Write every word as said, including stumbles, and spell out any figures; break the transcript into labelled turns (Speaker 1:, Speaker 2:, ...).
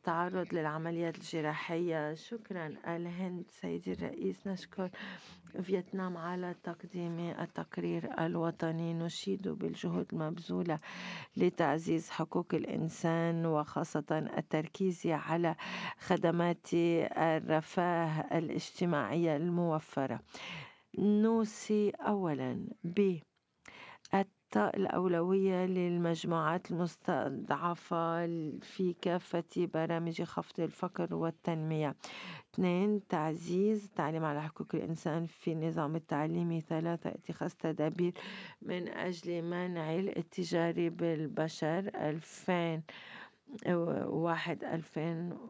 Speaker 1: التعرض للعمليات الجراحية. شكرا الهند سيدي الرئيس. نشكر فيتنام على تقديم التقرير الوطني. نشيد بالجهود المبذولة لتعزيز حقوق الإنسان وخاصة التركيز على خدمات الرفاه الاجتماعية الموفرة. نوصي أولا ب الأولوية للمجموعات المستضعفة في كافة برامج خفض الفقر والتنمية. اثنين تعزيز التعليم على حقوق الإنسان في النظام التعليمي. ثلاثة اتخاذ تدابير من أجل منع الاتجار بالبشر. ألفين وواحد ألفين